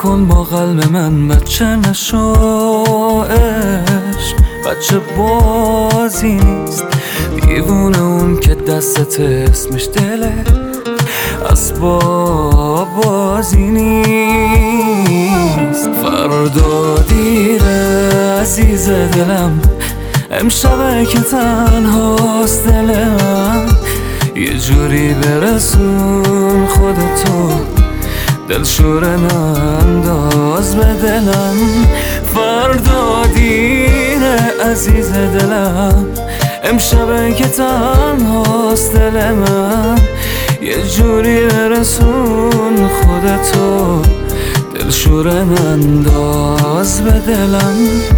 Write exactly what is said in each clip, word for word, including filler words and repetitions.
نکن با قلب من بچه نشو، عشق بچه بازی نیست. دیوونه اون که دستت اسمش دله، اسباب بازی نیست. فردا دیره عزیز دلم، امشبه که تنهاست دل من. یه جوری برسون خودتو، دلشوره انداز به دلم. فردا دیره عزیز دلم، امشبه که تنهاست دل من. یه جوری برسون خودتو، دلشوره انداز به دلم.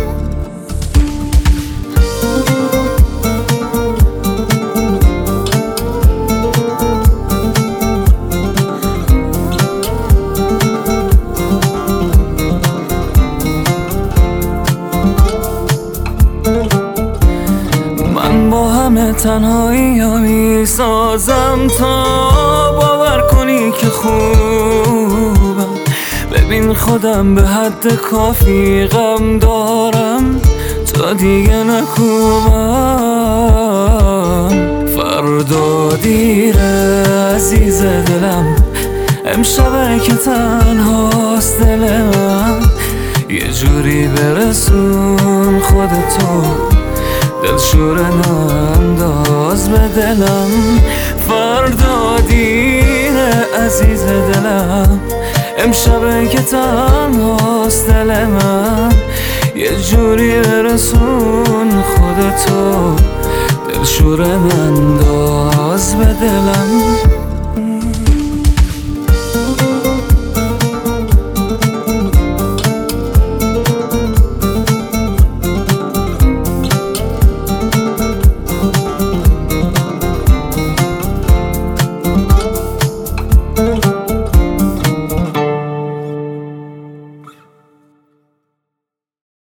با همه تنهایی ها می سازم تا باور کنی که خوبم. ببین خودم به حد کافی غم دارم تا دیگه نکوبم. فردا دیره عزیز دلم، امشبه که تنهاست دل من. یه جوری برسون خودتو، دلشوره انداز به دلم. فردا دیره عزیز دلم، امشبه که تنهاست دل من. یه جوری برسون خودتو، دلشوره انداز به دلم.